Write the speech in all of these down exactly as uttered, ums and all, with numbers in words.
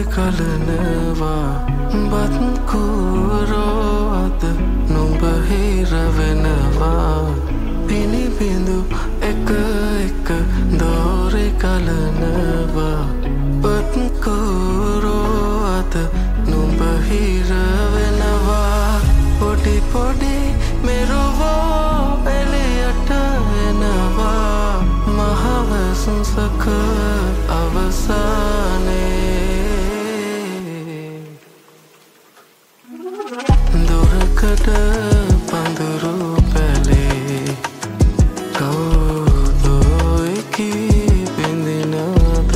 කලනවා බත් කූරෝද නුඹ හිර වෙනවා පිනිබිඳු එක එක දෝරේ කලනවා බත් කූරෝද නුඹ හිර වෙනවා පොඩි පොඩි මෙරුවෝ එළියට එනවා මහවසුන්සක අවසානයේ දුරකට පඳුරු පැලේ කවුදෝ එකී බිඳිනද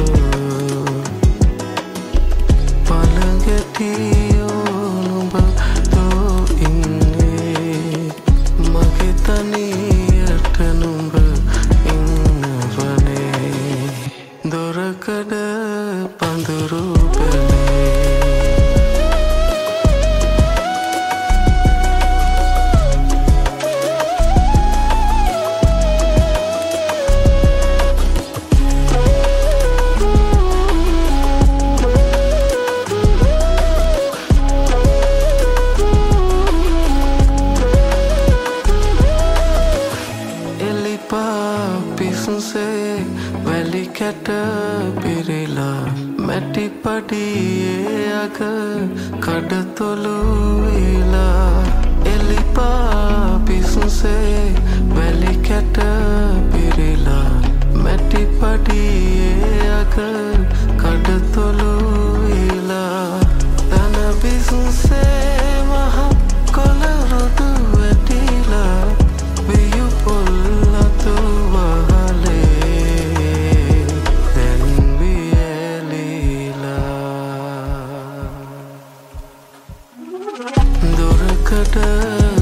පළඟැටියෝ නුඹ තෝ ඉන්නේ මගේ තනියට නුඹ ඉන්නවනේ දොරකඩ පඳුරු පැලේ පිසුසේ වැලි කැට පිරිලා මැටි පඩියේ අග කඩතොලු ඉලා එලිපා පිසුසේ වැලි කැට පිරිලා මැටි පඩියේ අග කඩතොලු ඉලා තන පිසුසේ මහ කොළ රොඩු වැටිලා වියු පොල්ලතු දුරකට